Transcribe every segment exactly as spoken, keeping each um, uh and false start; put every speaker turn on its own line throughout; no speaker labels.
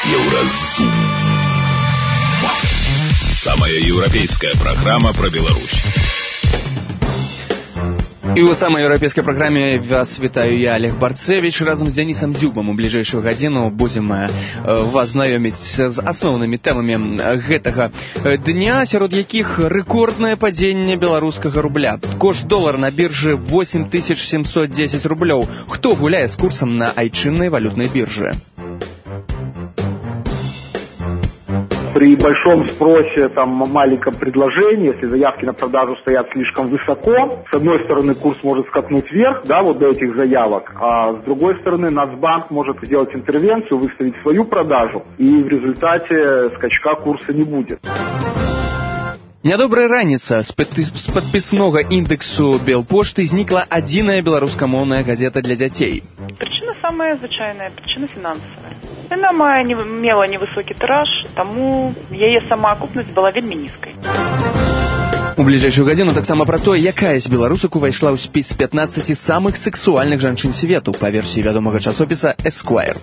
Еўразум. Самая европейская программа про Беларусь.
І ў самай еўрапейскай праграме вас вітаю я, Олег Барцевич. Разам з Дзянісам Дзюбам у бліжэйшую гадзіну будзем вас знаёміць з асноўнымі тэмамі гэтага дня, сярод якіх рэкорднае падзенне беларускага рубля. Кошт долара на біржы восемь тысяч семьсот десять рублёў. Хто гуляе з курсам на айчыннай валютнай бирже?
При большом спросе, там, маленьком предложении, если заявки на продажу стоят слишком высоко, с одной стороны курс может скакнуть вверх, да, вот до этих заявок, а с другой стороны Нацбанк может сделать интервенцию, выставить свою продажу, и в результате скачка курса не будет.
Нядобрая раніца. З падпіснога індексу Белпошты знікла адзіная беларускамоўная газета для дзяцей.
Причина самая звычайная, причина фінансавая. Яна мае не, мела невысокі тыраж, таму яе самаакупнасць была вельмі нізкай.
У бліжэйшую гадзіну таксама пра тое, якая з беларусак увайшла ў спіс пятнадцати самых сексуальных жанчын свету, па версіі вядомага часопіса Esquire.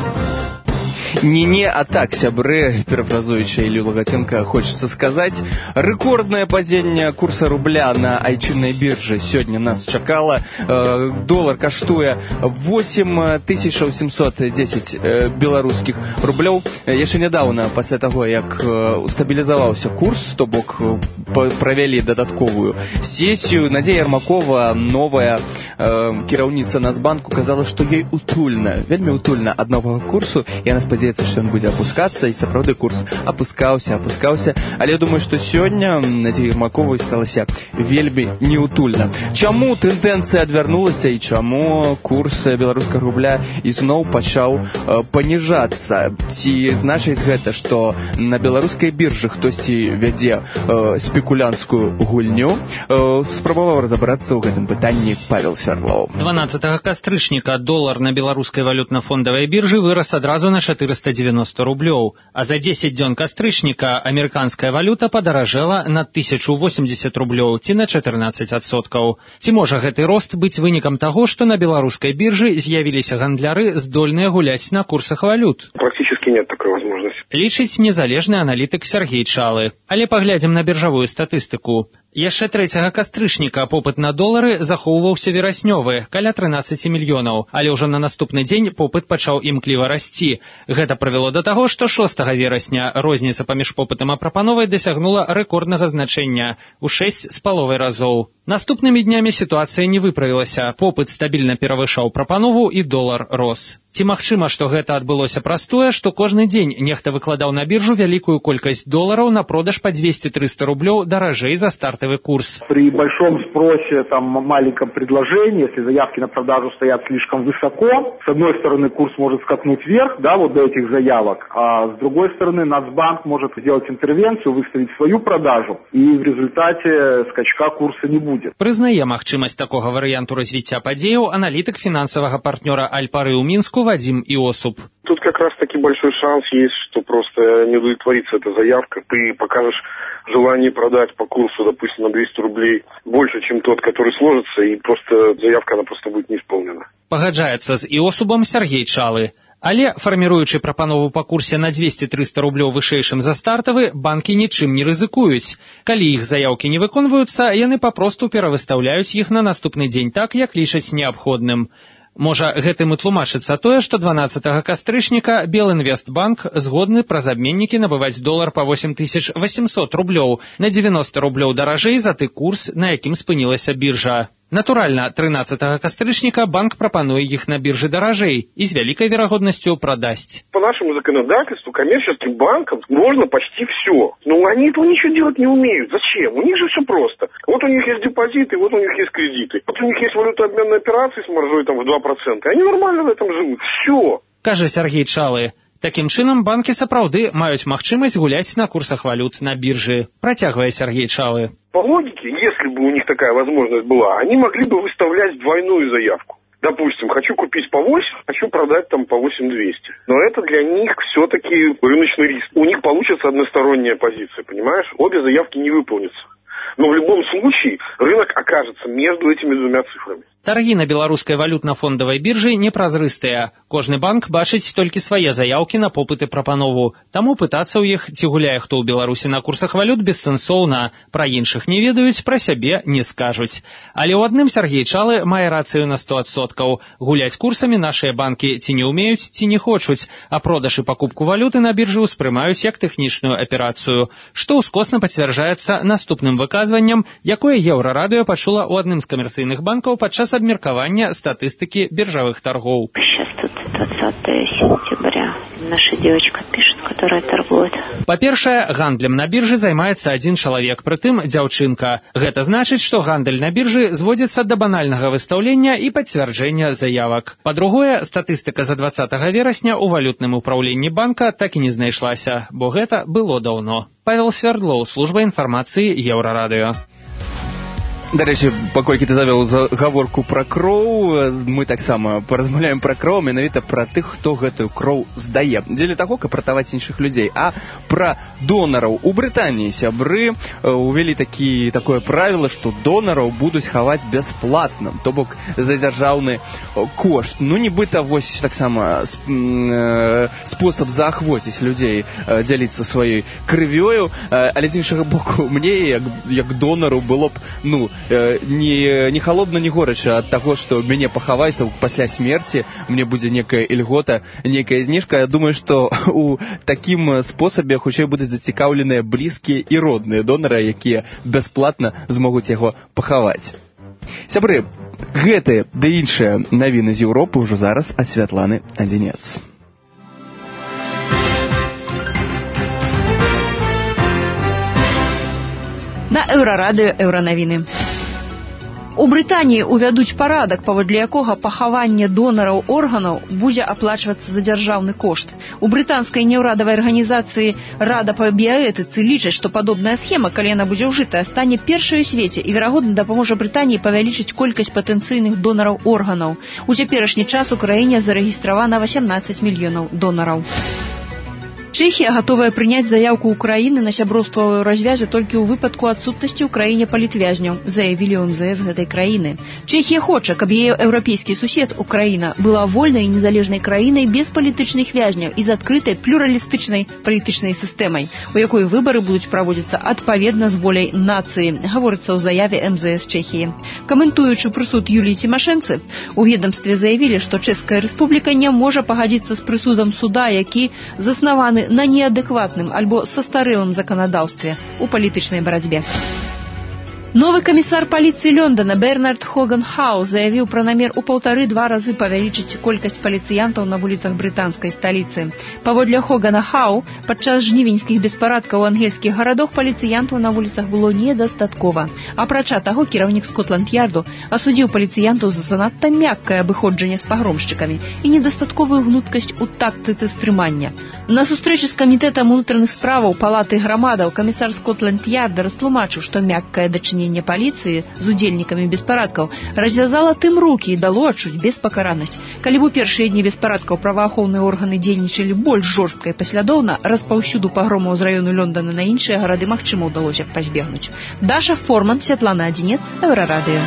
Не-не, а так, сябры, перафразуючы Илью Лагатенко, хочется сказать, рэкордное падзенне курса рубля на айчыннай бирже сегодня нас чакала. Э, доллар каштуе восемь тысяч семьсот десять э, беларускіх рублёў. Яшчэ нядаўна, пасля таго, як э, стабілізаваўся курс, то бок э, правялі дадатковую сесію, Надзея Ярмакова, новая э, кіраўніца Нацбанку, казала, што ёй утульна, вельмі утульна ад новага курсу, і яна спадзяецца, что он будзе опускаться, и сапраўды курс опускаўся, опускаўся, але я думаю, что сёння Надзея Ярмаковай сталася вельмі неутульна. Чаму тэндэнцыя адвярнулася і чаму курс беларускага рубля ізноў пачаў э, паніжацца? Ці значыць гэта, што на беларускай биржы хтосьці вядзе э, спекулянтскую гульню? Э, спрабаваў разабрацца ў гэтым пытанні Павел Свярлоў.
дванаццатага кастрычніка долар на беларускай валютна-фондавай биржы вырас адразу на четыреста девяносто рублёў, а за десять дзён кастрычніка амерыканская валюта падаражэла на тысячу восемьдесят рублёў, ці на чатырнаццаць адсоткаў. Ці можа гэты рост быць вынікам таго, што на беларускай биржы з'явіліся гандляры, здольныя гуляць на курсах валют?
Практически нет такой возможности.
Лічыць незалежны аналітык Сергей Чалы. Але паглядзім на біржавую статыстыку. Яшчэ трэцяга кастрычніка попыт на долары захоўваўся вераснёвы, каля трынаццаць мільёнаў, але ўжо на наступны дзень попыт пачаў імкліва расці. Гэта прывяло да таго, што шостага верасня розніца паміж попытам і прапановай дасягнула рэкорднага значэння ў шэсць з паловай разоў. Наступнымі днямі сітуацыя не выправілася, попыт стабільна перавышаў прапанову і долар рос. Ці магчыма, што гэта адбылося праз тое, што кожны дзень нехта выкладаў на біржу вялікую колькасць долараў на продаж па двести-триста рублёў даражэй за стартовый курс?
При большом спросе, там, маленьком предложении, если заявки на продажу стоят слишком высоко, с одной стороны курс может скакнуть вверх, да, вот до этих заявок, а с другой стороны Нацбанк может сделать интервенцию, выставить свою продажу, и в результате скачка курса не будет.
Прызнае магчымасць такога варыянту развіцця падзеяў аналітык фінансавага партнёра Альпары ў Мінску Вадим Иосуп.
Тут как раз таки большой шанс есть, что просто не удовлетворится эта заявка. Ты покажешь желание продать по курсу, допустим, на двести рублей больше, чем тот, который сложится, и просто заявка, она просто будет не исполнена.
Пагаджаецца з Іосупам Сергей Чалы. Але, фарміруючы прапанову па курсе на двести-триста рублёў вышэйшым за стартавы, банкі нічым не рызыкуюць. Калі іх заяўкі не выконваюцца, яны папросту перавыстаўляюць іх на наступны дзень так, як лічаць неабходным. Можа, гэтым і тлумачыцца тое, што дванаццатага кастрычніка Белінвестбанк згодны праз абменнікі набываць долар па восемь тысяч восемьсот рублёў, на девяносто рублёў даражэй за ты курс, на якім спынілася біржа. Натуральна, трынаццатага кастрычніка банк прапануе іх на бирже дорожей и с великой вероятностью продасць.
По нашему законодательству коммерческим банкам можно почти все. Но они этого ничего делать не умеют. Зачем? У них же все просто. Вот у них есть депозиты, вот у них есть кредиты. Вот у них есть валютообменные операции с маржой там в два процента. Они нормально в этом живут. Все.
Кажа Сергей Чалы. Таким чынам, банки сапраўды маюць магчымасць гуляць на курсах валют на бирже. Протягивая Сергей Чалы.
По логике, если бы у них такая возможность была, они могли бы выставлять двойную заявку. Допустим, хочу купить по восемь, хочу продать там по восемь двести. Но это для них все-таки рыночный риск. У них получится односторонняя позиция, понимаешь? Обе заявки не выполнятся. Но в любом случае рынок окажется между этими двумя цифрами.
Таргі на беларускай валютна-фондавай біржы непразрыстыя. Кожны банк бачыць толькі свае заяўкі на попыт і прапанову. Таму пытацца ў іх, ці гуляе хто ў Беларусі на курсах валют, бессэнсоўна. Пра іншых не ведаюць, пра сябе не скажуць. Але ў адным Сяргей Чалы мае рацыю на сто адсоткаў. Гуляць курсамі нашыя банкі ці не ўмеюць, ці не хочуць, а продаж і пакупку валюты на біржы ўспрымаюць як тэхнічную аперацыю, што ўскосна пацвярджаецца наступным выказваннем, якое Еўрарадыё пачула ў адным з камерцыйных банкаў падчас обмеркования статистики биржевых торгов.
Сейчас тут двадцатое сентября. Наша девочка пишет, которая торгует.
Па-першае, гандлем на біржы займаецца адзін чалавек, прытым дзяўчынка. Гэта значыць, што гандаль на біржы зводзіцца да банальнага выстаўлення і пацвярджэння заявак. Па-другое, статыстыка за двадцатага верасня ў валютным упраўленні банка так і не знайшлася, бо гэта было даўно. Павел Свердлоў, служба інфармацыі Еўрарадыё.
Дарэчы, паколькі ты завёў гаворку пра кроў, мы таксама паразмаўляем пра кроў, менавіта пра тых, хто гэтую кроў здае. Дзеля таго, каб ратаваць іншых людзей. А пра донараў. У Брытаніі сябры увялі такі, такое правіла, што донараў будуць хаваць бясплатна, то бок за дзяржаўны кошт. Ну, нібыта, вось таксама спосаб заахвоціць людзей дзяліцца сваёй крывёю, але з іншага боку, мне, як, як донару, было б, ну, не, не холодно, не горача ад таго, што мяне пахаваць, то пасля смерці мне будзе некая ільгота, некая зніжка. Я думаю, што у такім спосабе хутчэй будуць зацікаўленыя блізкія і родныя донары, якія бясплатна змогуць яго пахаваць. Сябры, гэтыя ды іншыя навіны з Еўропы ўжо зараз ад Святланы Адзінец.
На Еўрарадыё Еўранавіны. У Брытаніі увядуць парадак, паводле якога пахаванне донараў органаў будзе аплачвацца за дзяржаўны кошт. У брытанскай неўрадавай арганізацыі Рада па біяэтыцы лічаць, што падобная схема, калі яна будзе ўжытая, стане першай у свеце і, верагодна, дапаможа Брытаніі павялічыць колькасць патэнцыйных донараў органаў. У цяперашні час у краіне зарэгістравана васямнаццаць мільёнаў донараў. Чэхія гатовая прыняць заяўку Украіны на сяброўства ў развязе толькі ў выпадку адсутнасці ў краіне палітвязняў, заявілі ў эм зэ эс гэтай краіны. Чэхія хоча, каб яе еўрапейскі сусед Украіна была вольнай і незалежнай краінай без палітычных вязняў і з адкрытай плюралістычнай палітычнай сістэмай, у якой выбары будуць праводзіцца адпаведна з воляй нацыі, гаворыцца ў заяве эм зэ эс Чэхіі. Каментуючы прысуд Юліі Цімашэнцы, у ведамстве заявілі, што Чэшская рэспубліка не можа пагадзіцца з прысудам суда, які заснаваны на неадэкватным альбо састарэлым заканадаўстве у палітычнай барацьбе. Новы камісар паліцыі Лондона Бернард Хоган-Хау заявіў пра намер у паўтары-два разы павялічыць колькасць паліцыянтаў на вуліцах брытанскай сталіцы. Паводле Хогана-Хау, падчас жнівеньскіх беспарадкаў у ангельскіх гарадах паліцыянтаў на вуліцах было недастаткова. Апрача таго, кіраўнік Скотланд-Ярду асудзіў паліцыянтаў за занадта мяккае абыходжанне з пагромшчыкамі і недастатковую гнуткасць у тактыцы стрымання. На сустрэчы з камітэтам унутраных справаў палаты грамадаў камісар Скотланд-Ярда растлумачыў, што мяккае дачыненне паліцыі з удзельнікамі беспарадкаў развязала тым рукі і дало адчуць беспакаранасць. Калі б у першыя дні беспарадкаў праваахоўныя органы дзейнічалі больш жорстка і паслядоўна, распаўсюду пагромаў з раёну Лондона на іншыя гарады магчыма ўдалося б пазбегнуць. Даша Форман, Святлана Адзінец, Еўрарадыё.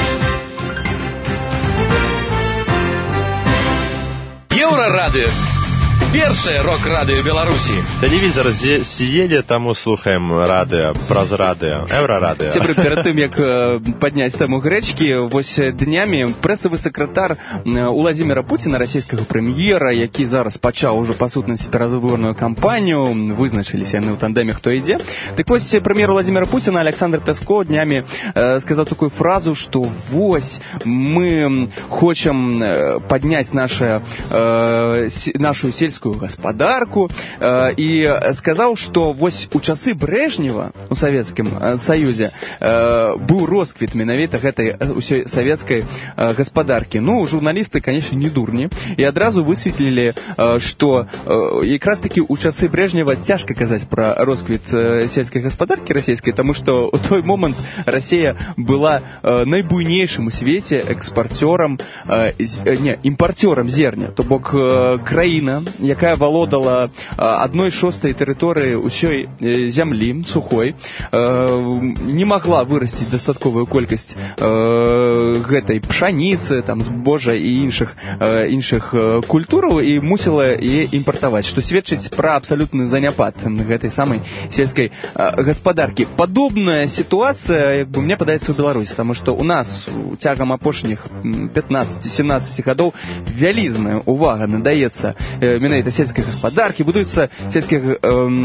Еўрарадыё. Першае рок-радыё Беларусі.
Тэлевізор з'елі, таму слухаем радыё, праз радыё, Еўрарадыё.
Цябры, перад тым, як падняць тэму грэчкі, вось днямі прэсавы сакратар Уладзіміра Пуціна, расійскага прэм'ера, які зараз пачаў ужо па сутнасці перадвыборную кампанію, вызначыліся яны ў тандэме, хто ідзе. Так вось, прэм'ер Уладзіміра Пуціна Александр Пяскоў днямі э, сказаў такую фразу, што вось мы хочам падняць наша, э, нашу сельскую гаспадарку э, і сказаў, што вось у часы Брэжнева у Савецкім Саюзе э, быў росквіт менавіта гэтай усёй савецкай э, гаспадаркі. Ну, журналісты, конечно, не дурні, і адразу высветлілі, э, што э, якраз такі у часы Брэжнева цяжка казаць пра росквіт э, сельскай гаспадаркі расійскай, таму што ў той момант Расія была э, найбуйнейшым у свеце экспарцёрам, э, не, імпарцёрам зерня, то бок э, краіна, якая валодала адной шостай тэрыторыі ўсёй зямлі сухой, не магла вырасціць дастатковую колькасць гэтай пшаніцы, там збожжа і іншых іншых культураў і мусіла яе імпартаваць, што сведчыць пра абсалютны заняпад гэтай самай сельскай гаспадаркі. Падобная сітуацыя, як бы мне падаецца, у Беларусі, таму што у нас цягам апошніх пятнаццаць-семнаццаць гадоў вялізная увага надаецца менавіта сельскай гаспадаркі, будуюцца сельскія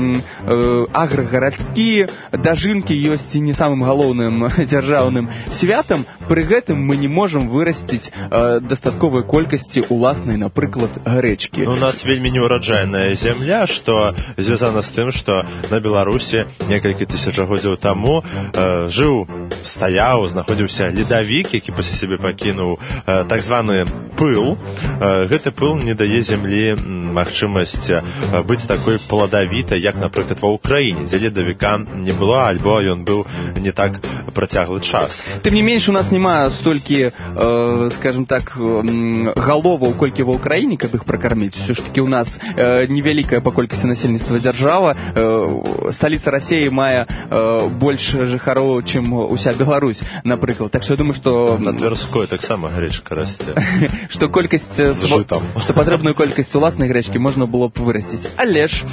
аграгарадкі, дажынкі ёсць і не самым галоўным дзяржаўным святам, пры гэтым мы не можам вырасціць дастатковай колькасці уласнай, напрыклад, грэчкі.
У нас вельмі неураджайная зямля, што звязана з тым, што на Беларусі некалькі тысячагоддзяў таму э, жыў, стаяў, знаходзіўся ледавік, які пасля сябе пакінуў э, так званы пыл. Э, гэты пыл не дае зямлі магчымасць э, быць такой пладавітай, як, напрыклад, ва ўкраіне, дзе ледавіка не было, альбо ён быў не так працяглы час.
Тым не менш, у нас няма столькі, э, скажем так, э, галоваў, колькі ва ўкраіне, каб іх пракарміць. Усё ж такі у нас э, невялікая па колькасці насельніцтва дзяржава. Э, сталіца Расіі мае э, больш жыхароў, чым уся Беларусь, напрыклад. Так што я думаю, што...
На Тверской таксама грэчка расце.
Што колькасць... З жытам. Што патрэбную колькасць уласнай грэчкі можна было б вырасціць. Але ж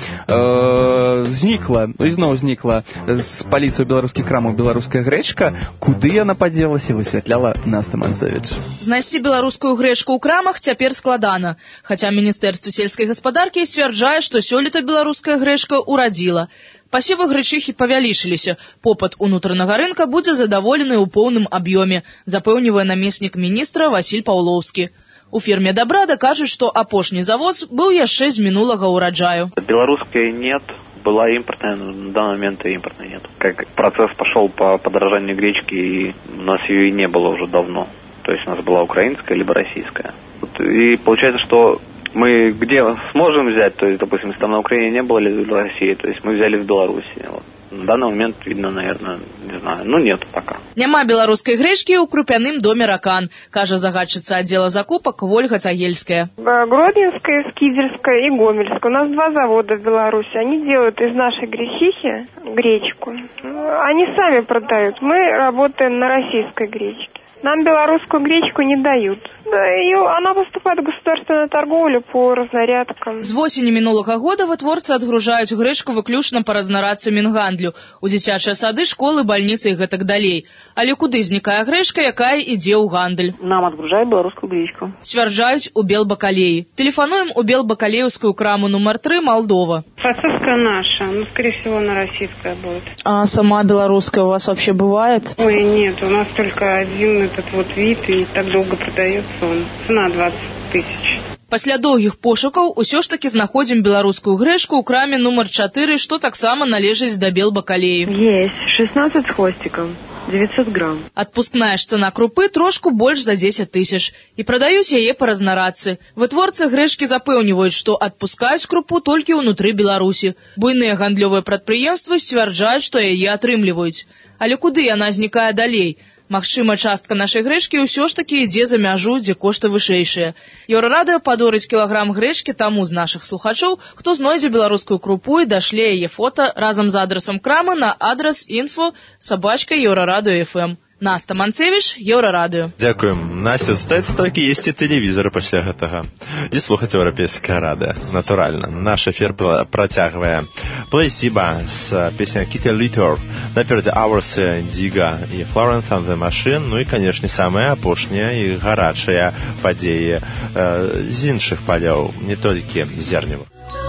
э, знікла, ізноў знікла з паліцыю беларускіх крамаў беларуская грэчка. Куды яна падзелася, высвятляла Наста Манцевіч.
Знайсці беларускую грэчку ў крамах цяпер складана. Хаця Міністэрства сельскай гаспадаркі сцвярджае, што сёлета беларуская грэчка ўрадзіла. Пасевы грэчыхі павялічыліся. Попыт унутранага рынка будзе задаволены ў поўным аб'ёме, запэўнівае намеснік міністра Васіль Паўлоўскі. У фірме «Добрада» кажуць, што апошні завоз быў яшчэ з мінулага ўраджаю.
Беларускай нет, была импортная, но на данный момент импортной нет. Как процесс пошел по подорожанию гречки, и у нас ее и не было уже давно. То есть у нас была украинская либо российская. И получается, что мы где сможем взять, то есть, допустим, если там на Украине не было или в России, то есть мы взяли в Беларуси. Вот. На данный момент, видно, наверное, не знаю, ну нет пока.
Няма беларускай грэчкі ў крупяным доме «Ракан», кажа загадчыца аддзела закупак Вольга Цагельская.
Гродненская, Скидерская и Гомельская. У нас два завода в Беларуси. Они делают из нашей гречихи гречку. Они сами продают. Мы работаем на российской гречке. Нам белорусскую гречку не дают. Да, ее, она поступает в государственную торговлю по разнарядкам.
З восені мінулага года вытворцы адгружаюць грэчку выключна па разнарадцы Мінгандлю, у дзіцячыя сады, школы, бальніцы і гэтак далей. Але куды знікае грэчка, якая ідзе ў гандаль?
Нам адгружаюць беларускую гречку.
Сцвярджаюць у Белбакалеі. Тэлефануем у Белбакалеевскую краму номер три Молдова.
Фасовская наша, ну, скорее всего, она российская будет.
А сама белорусская у вас вообще бывает?
Ой, нет, у нас только один этот вот вид, и так долго продается он. Цена двадцать тысяч.
Пасля доўгіх пошукаў усё ж таки знаходзім беларускую грэчку ў краме номер четыре, што таксама належыць да Белбакалеі.
Есть, шестнадцать с хвостиком. девятьсот грамм.
Адпускная ж цана крупы трошку больш за дзесяць тысяч. І прадаюць яе па разнарадцы. Вытворцы грэчкі запэўніваюць, што адпускаюць крупу толькі ўнутры Беларусі. Буйныя гандлёвыя прадпрыемствы сцвярджаюць, што яе атрымліваюць. Але куды яна знікае далей? Магчыма, частка нашай грэчкі ўсё ж такі ідзе за мяжу, дзе кошты вышэйшыя. Еўрарадыё падорыць кілаграм грэчкі таму з нашых слухачоў, хто знойдзе беларускую крупу і дашле яе фота разам з адрасам крамы на адрас інфо сабачка еўрарадыё эф эм. Наста Манцевіч, Еўрарадыё.
Дзякуем. Настя, здаецца, толькі есці тэлевізары пасля гэтага. І слухаць еўрапейскае радыё. Натуральна. Наш эфір працягвае Плейсіба з песня Kitty Litter. Наперадзе Hours, Indigo і Florence and the Machine. Ну і, канешне, самыя апошнія і гарачыя падзеі э, з іншых палёў, не толькі зерневых.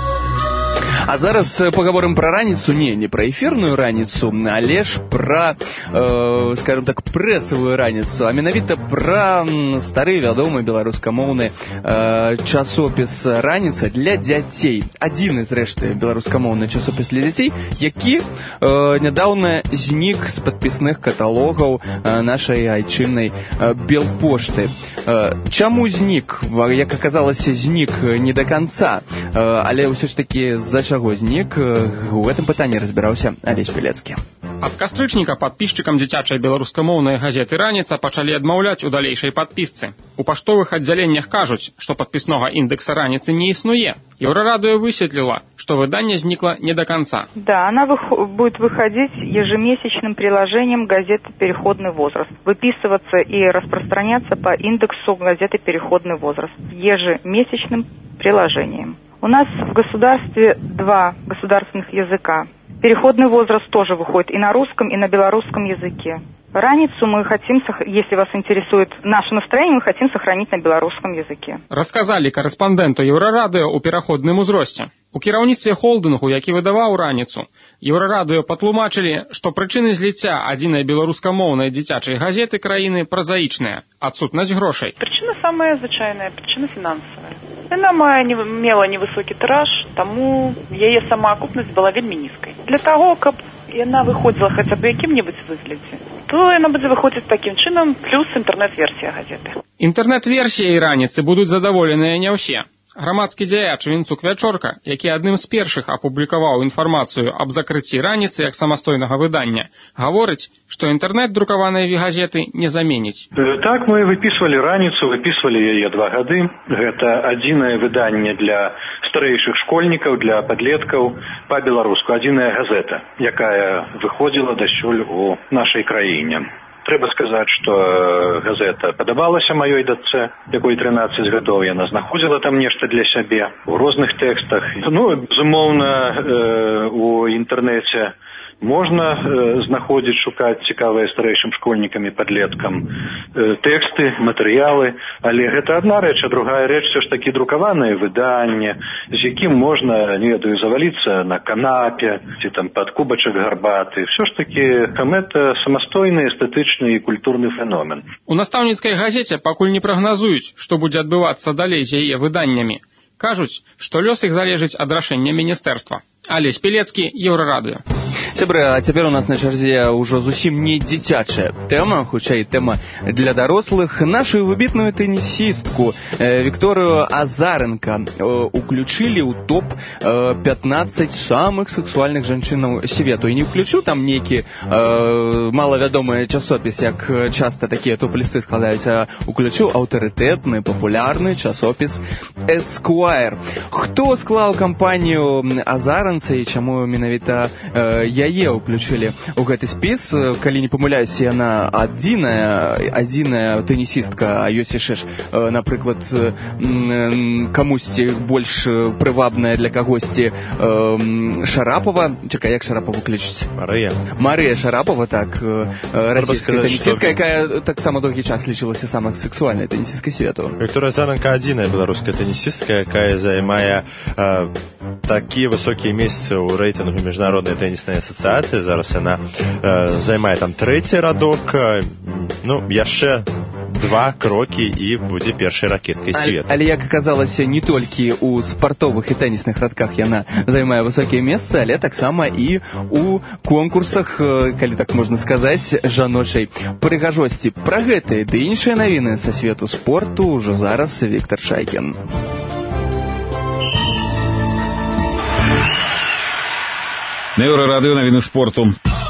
А зараз паговорым пра раніцу, не, не пра эфірную раніцу, але ж пра, э, скажем так, прэсавую раніцу, а менавіта пра стары вядомы беларускамоўны э, часопіс «Раніца» для дзяцей. Адзіны, зрэшты, беларускамоўны часопіс для дзяцей, які э, нядаўна знік з падпісных каталогаў э, нашай айчыннай э, Белпошты. Э, чаму знік? Як аказалася, знік не да канца, э, але ўсё ж такі за чаго знік, у гэтым пытанні разбіраўся Алесь Пілецкі.
Ад кастрычніка падпісчыкам дзіцячай беларускамоўнай газеты «Раніца» пачалі адмаўляць у далейшай падпісцы. У паштовых аддзяленнях кажуць, што падпіснога індекса «Раніцы» не існуе. Еврорадио высветлила, что выдание зникло не до конца.
Да, она вых- будет выходить ежемесячным приложением газеты «Переходный возраст», выписываться и распространяться по индексу газеты «Переходный возраст» ежемесячным приложением. У нас в государстве два государственных языка. Переходный возраст тоже выходит и на русском, и на белорусском языке. «Раницу» мы хотим, если вас интересует наше настроение, мы хотим сохранить на белорусском языке.
Расказали корреспонденту Еврорадио у пераходным узросце. У кіраўніцтве холдынгу, які выдаваў «Раніцу», Еврорадио патлумачылі, што прычыны зліцця адзінай беларускамоўнай дзіцячай газеты краіны празаічная – адсутнасць грошай.
Причина самая звычайная, причина финансовая. Яна мае не, мела невысокі тираж, таму яе самаакупнасць была вельмі нізкай. Для таго, каб яна выходзіла хаця б якім-небудзь выглядзе, то яна будзе выходзіць такім чынам, плюс інтэрнэт-версія газеты.
Інтэрнэт-версіяй «Раніцы» будуць задаволеныя не ўсе. Грамадскі дзяяч Вінцук Вячорка, які адным з першых апублікаваў інфармацыю аб закрыцці «Раніцы» як самастойнага выдання, гаворыць, што інтэрнэт друкаванай газеты не заменіць.
Так, мы выпісвалі «Раніцу», выпісвалі яе два гады. Гэта адзінае выданне для старэйшых школьнікаў, для падлеткаў па-беларуску, адзіная газета, якая выходзіла дасюль у нашай краіне. Трэба сказаць, што газета падабалася маёй дачцэ, якой трынаццаць гадоў, яна знаходзіла там нешта для сябе у розных тэкстах. Ну, безумоўна, у інтэрнэце можна знаходзіць, шукаць цікавыя старэйшым школьнікам і падлеткам тэксты, матэрыялы, але гэта адна рэч, а другая рэч все ж такі друкаванае выданне, з якім можна, не ведаю, заваліцца на канапе ці там пад кубачак гарбаты. Все ж такі гэта самастойны эстэтычны і культурны феномен.
У настаўніцкай газеце пакуль не прагназуюць, што будзе адбывацца далей з яе выданнямі. Кажуць, што лёс іх залежыць ад рашэння міністэрства. Алесь Пілецкі, Еврорадио.
Сябры, а цяпер у нас на чарзе ўжо зусім не дзіцячая тэма, хутчэй тэма для дарослых. Нашу выбітную тэнісістку э, Вікторыю Азаренко э, уключылі ў топ э, пятнадцать самых сексуальных жанчынаў свету. І не ўключыў там нейкі э, малавядомы часопіс, як часта такія топ-лісты складаюць, а уключыў аўтарытэтны, папулярны часопіс Esquire. Хто склаў кампанію Азаренцы і чаму менавіта э, яе ўключылі ў гэты спіс? Калі не памыляюсь, яна адзіная адзіная тэнісістка, а ёсць яшчэ ж, напрыклад, камусьці больш прывабная для кагосьці Шарапова. Чакай, як Шарапова клічуць?
Марыя.
Марыя Шарапова, так, расійская тэнісістка, якая таксама доўгі час лічылася самай сексуальнай тэнісісткай свету.
Вікторыя Азаренко адзіная беларуская тэнісістка, якая займае э, такія высокія месцы ў рэйтынгу міжнароднай тэніснай асацыяцыі. Зараз яна э, займае там трэці радок, э, ну, яшчэ два крокі і будзе першай ракеткай свету.
Але, як аказалася, не толькі ў спартовых і тэнісных радках яна займае высокія месцы, але таксама і ў конкурсах, калі так можна сказаць, жаночай прыгажосці. Пра гэтыя ды іншыя навіны са свету спорту ўжо зараз Віктор Шайкін.
На Еврорадио навіны спорту.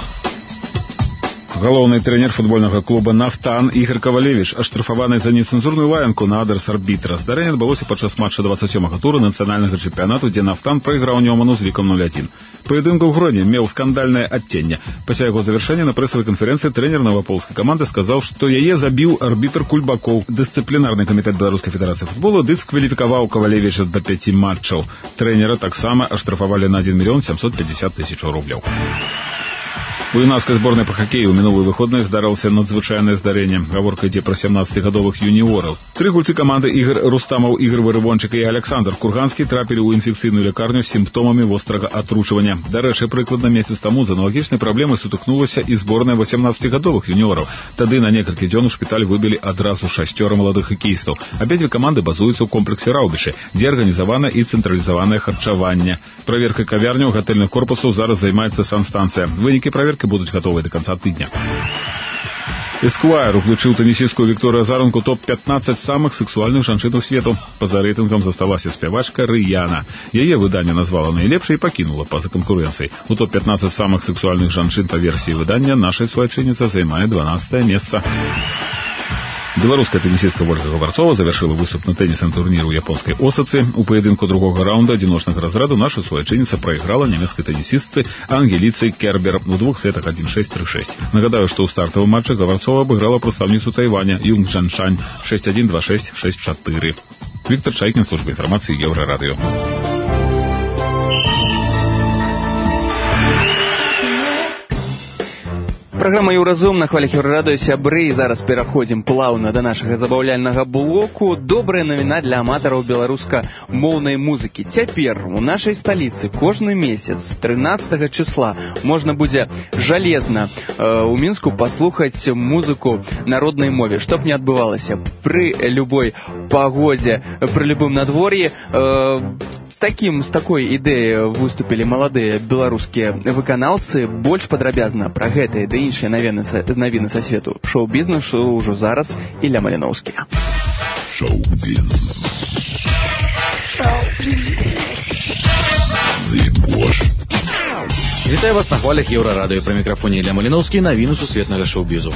Галоўны трэнер футбольнага клуба «Нафтан» Ігор Кавалевіч аштрафаваны за нецэнзурную лаянку на адрас арбітра. Здарэнне адбылося падчас матча двадцать сёмага тура нацыянальнага чэмпіянату, дзе «Нафтан» прайграў Нёману з лікам нуль адзін. Паядынку ў Гродні меў скандальнае адценне. Пасля яго завяршэння на прэсавай канферэнцыі трэнер навапольскай каманды сказаў, што яе забіў арбітр Кульбакоў. Дысцыплінарны камітэт Беларускай федэрацыі футбола дыскваліфікаваў Кавалевіча да пяці матчаў. Трэнера таксама аштрафавалі на адзін мільён сямсот пятьдесят тысяч рублёў. У юнацкай зборнай па хакеі ў мінулыя выходныя здарылася надзвычайнае здарэнне. Гаворка ідзе пра сямнаццацігадовых юніораў. Тры гульцы каманды Ігор Рустамаў, Ігор Вырывончык і Александр Курганскі трапілі ў інфекцыйную лякарню з сімптомамі вострага атручвання. Дарэчы, прыкладна месяц таму з аналагічнай праблемай сутыкнулася і зборная васемнаццацігадовых юніораў. Тады на некалькі дзён у шпіталь выбілі адразу шасцёра маладых хакеістаў. Абедзве каманды базуюцца ў комплексе Раўбічы, дзе арганізавана і цэнтралізаванае харчаванне. Праверкай кавярняў гатэльных корпусаў зараз займаецца санстанцыя. Вынікі праверкі будуць гатовыя до конца тыдня. Esquire уключил теннисистку Викторию Азаранку топ пятнадцать самых сексуальных жанчын свету. Па-за рэйтынгам засталася спявачка Рыяна. Яе выданне назвала найлепшай і пакінула па-за канкурэнцыяй. У топ пятнадцать самых сексуальных жанчын па версіі выдання нашай суайчынніца займае дванадцатае месца. Беларуская теннисистка Ольга Гаварцова завершила выступ на теннисном турнире у японской Осацы. У поединку другого раунда одиночных разряду наша суайчынніца проиграла немецкой теннисистце Ангелице Кербер в двух сетах один шесть три шесть. Нагадаю, что у стартового матча Гаварцова обыграла представницу Тайваня Юнг Джаншань шесть один два шесть шесть четыре. Виктор Чайкин, служба информации Еврорадио.
Праграма «Еўразум» на хвалях Еўрарадыё, сябры, і зараз пераходзім плаўна да нашага забаўляльнага блоку. Добрая навіна для аматараў беларускамоўнай музыкі. Цяпер у нашай сталіцы кожны месяц трынаццатага числа можна будзе жалезна э, у Мінску паслухаць музыку народнай мове. Што б не адбывалася пры любой пагодзе, пры любым надвор'і. Э, С таким, с такой ідэяй выступілі маладыя беларускія выканаўцы. Больш падрабязна пра гэтыя ды іншыя навіны, навіны са свету шоу-бізнесу ўжо зараз Ілля Маліноўскі.
Шоу-біз.
Вітаю вас на хвалях Еўрарадыё. Пры мікрафоне Ілля Маліноўскі, навіны сусветнага шоу-бізу.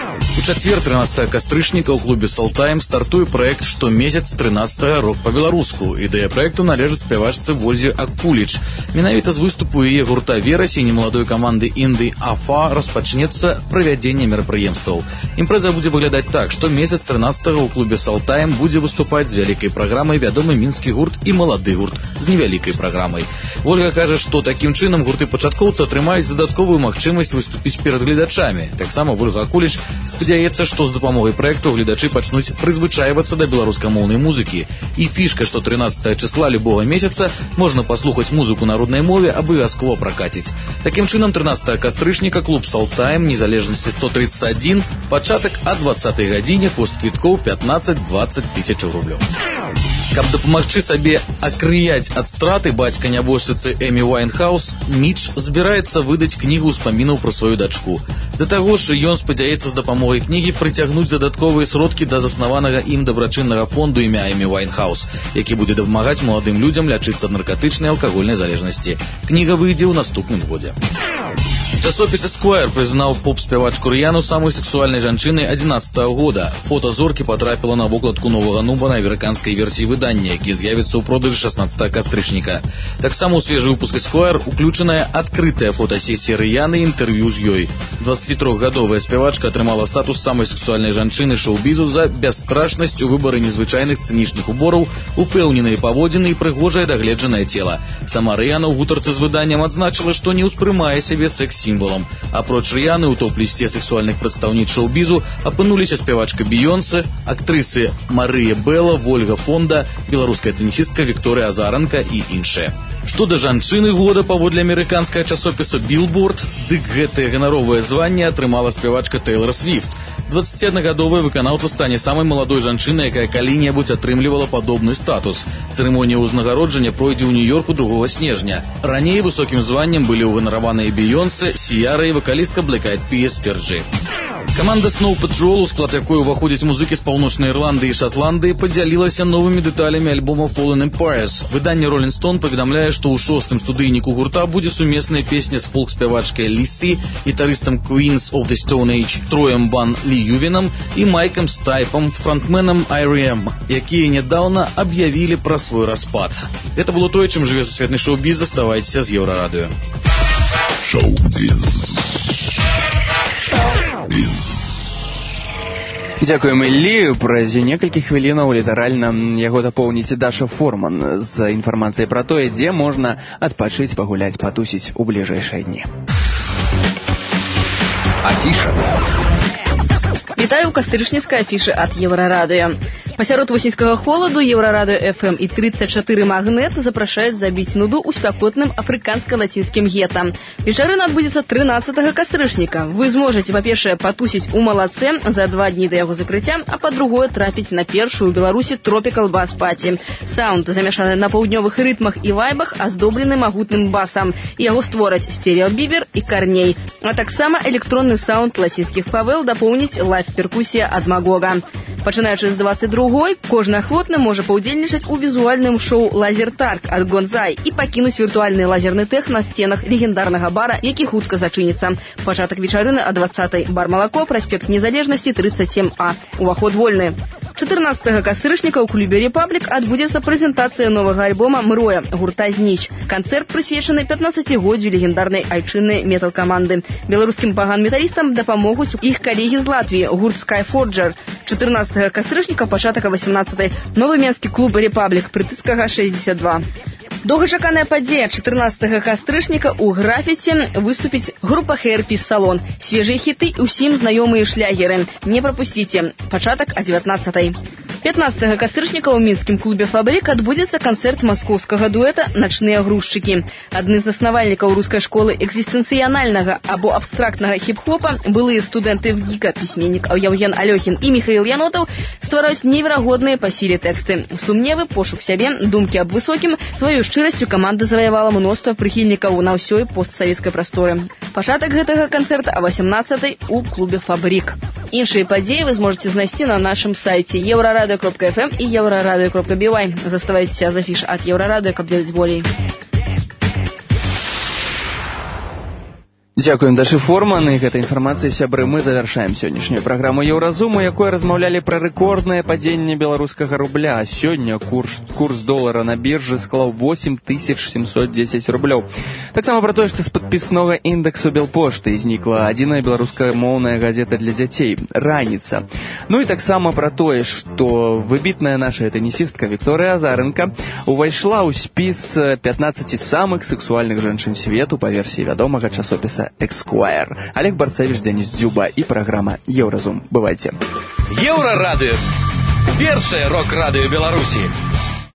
У чацвер трынаццатага кастрычніка ў клубе «Салтайм» стартуе праект «Штомесяц трынаццатага рок па-беларуску». Ідэя праекту належыць спявачцы Вользе Акуліч. Менавіта з выступу яе гурта «Верасень» і маладой каманды «Інды Афа» распачнецца правядзенне мерапрыемстваў. Імпрэза будзе выглядаць так, што месяц трынаццатага ў клубе «Салтайм» будзе выступаць з вялікай праграмай вядомы мінскі гурт і малады гурт з невялікай праграмай. Ольга кажа, што такім чынам гурты пачаткоўцы атрымаюць дадатковую магчымасць выступіць перад гледачамі. Таксама Вольга Акуліч спадзяецца, што з дапамогай праекту гледачы пачнуць прызвычайвацца да беларускамоўнай музыкі. І фішка, што трынаццатага числа любога месяца можна паслухаць музыку народнай мове, абавязкова пракаціць. Такім чынам, трынаццатага кастрычніка клуб «Салтайм», незалежнасці сто тридцать один, пачатак а двадцатай гадзіне, кошт квіткоў пятнаццаць-дваццаць тысяч рублёў. Каб дапамагчы сабе акрыяць ад страты бацька нябожчыцы Эмі Уайнхаус, Міч збіраецца выдаць кнігу ўспамінаў пра сваю дачку. Да таго ж, ён спадзяецца з дапамогай кнігі прыцягнуць дадатковыя сродкі да заснаванага ім дабрачыннага фонду імя Эмі Уайнхаус, які будзе дапамагаць маладым людзям лячыцца ад наркатычнай і алкагольнай залежнасці. Кніга выйдзе ў наступным годзе. Часопіс Esquire прызнаў поп-спявачку Рыяну самой сексуальнай жанчынай адзінаццатага года. Фота зоркі патрапіла на вокладку новага нумара амерыканскай версіі выдання, які з'явіцца ў продажы шаснаццатага кастрычніка. Таксама ў свежы выпуск Esquire уключаная адкрытая фотасесія Рыяны і інтэрв'ю з ёй. дваццацітрохгадовая спявачка атрымала статус самай сексуальнай жанчыны шоу-бізу за бясстрашнасць у выбары незвычайных сцэнічных убораў, упэўненыя паводзіны і прыгожае дагледжанае цела. Сама Рыяна ў гутарцы з выданнем адзначыла, што не ўспрымае сябе секс-сімвалам. Апроч Рыяны ў топ-лісце сексуальных прадстаўніц шоу-бізу апынуліся спявачка Бейонсе, актрысы Марыя Белла, Вольга Фонда, беларуская теннисістка Вікторыя Азаранка і іншыя. Што да жанчыны года паводле амерыканскага часопіса Billboard, дык гэтае ганаровае званне атрымала спявачка Тэйлор Свіфт. дваццаціаднагадовая выканаўца стане самай маладой жанчынай, якая калі-небудзь атрымлівала падобны статус. Цырымонія ўзнагароджання пройдзе ў Нью-Йорку другога снежня. Раней высокім званнем былі ўганараваныя Бейонсе, Сіяра і вакалістка Black Eyed Peas Fergie. Каманда Snow Patrol, у склад якой уваходзяць музыкі з паўночнай Ірландыі і Шатландыі, падзялілася новымі дэталямі альбома Fallen Empires. Выданне Rolling Stone паведамляе, што ў шостым студыйніку гурта будзе сумесная песня з фолк-спявачкай Лиссі, гітарыстам Queens of the Stone Age Троем Бан Лі Ювенам і Майкам Стайпам, фронтменам ай эм, якія нядаўна аб'явілі пра свой распад. Гэта было тое, чым жыве сусветны шоу-біз. Заставайцеся з Еўрарадыё.
Шоу-біз.
Дзякуем Іллі. Праз некалькі хвілінаў літаральна яго дапоўніць Даша Форман з інфармацыяй пра тое, дзе можна адпачыць, пагуляць, патусіць у бліжэйшыя дні.
Афіша. Вітаю ў кастрычніцкай афішы ад Еўрарадыё.
Пасярод восеньскага холаду Еўрарадыё эф эм і тридцать четыре Магнет запрашаюць забіць нуду ў спякотным афрыканска-лацінскім гета. Вечарына адбудзецца трынаццатага кастрычніка. Вы зможаце, па-першае, патусіць у Малацэ за два дні да яго закрыцця, а па-другое, трапіць на першую ў Беларусі Tropical Bass Party. Саунд замешаны на паўднёвых рытмах і вайбах, аздоблены магутным басам. Яго створаць Стерео Бібер і Карней. А таксама электронны саунд лацінскіх фавел дапоўніць лайв-перкусія ад Магога. Пачынаючы з двадцать другой, кожны ахвотны можа паўдзельнічаць у візуальным шоу «Лазертарк» ад Гонзай і пакінуць віртуальны лазерны тех на сценах легендарнага бара, які хутка зачыніцца. Пачатак вечарыны о двадцатай. Бар «Малако», праспект Незалежнасці, тридцать семь А. Уваход вольны. чатырнаццатага кастрычніка ў клубе «Репаблік» адбудзецца прэзентацыя новага альбома «Мроя» гурта «Знич». Канцэрт прысвечаны пятнаццацігоддзю легендарнай айчыннай метал-каманды. Беларускім паган-металістам дапамогуць іх калегі з Латвіі, гурт «Skyforger». чатырнаццатага кастрычніка пачатак о восемнаццатай. Новы менскі клуб «Репаблік», Прытыцкага, шэсцьдзесят два. Доўгачаканая падзея чатырнаццатага кастрычніка ў графіці выступіць група «Хэрпіс Салон». Свежыя хіты і ўсім знаёмыя шлягеры. Не прапусціце. Пачатак о девятнаццатай. пятнаццатага кастрычніка ў мінскім клубе «Фабрик» адбудзецца канцэрт маскоўскага дуэта «Начныя грузчыкі». Адны з заснавальнікаў рускай школы экзістэнцыянальнага або абстрактнага хіп-хопа, былыя студэнты ВГИКа, пісьменнік Яўген Алёхін і Міхаіл Янотаў, ствараюць неверагодныя па сіле тэксты. Сумневы, пошук сябе, думкі аб высокім, сваёй шчырасцю каманда заваявала мноства прыхільнікаў на ўсёй постсавецкай прасторы. Пачатак гэтага канцэрта о восемнацатай у клубе «Фабрик». Іншыя падзеі вы зможаце знайсці на нашым сайце еўрарадыё кропка эф эм і еўрарадыё кропка би вай. Заставайцеся за фіш ад Еўрарадыё, каб ведаць болей.
Дзякуем, Дашы Форман, і гэтай інфармацыяй, сябры, мы завяршаем сённяшнюю праграму Еўразум, у якой размаўлялі пра рэкорднае падзенне беларускага рубля. Сёння курс, курс долара на біржы склаў восемь тысяч семьсот десять рублёў. Таксама пра тое, што з падпіснога індэксу Белпошты знікла адзіная беларускамоўная газета для дзяцей «Раніца». Ну і таксама пра тое, што выбітная наша тэнісістка Вікторыя Азаренка увайшла ў спіс пятнаццаці самых сексуальных жанчын свету па версіі вядомага часопіса Esquire. Олег Барцевич, Денис Дзюба и программа Еўразум. Бывайте.
Еўрарадыё. Першае рок-радыё Беларусі.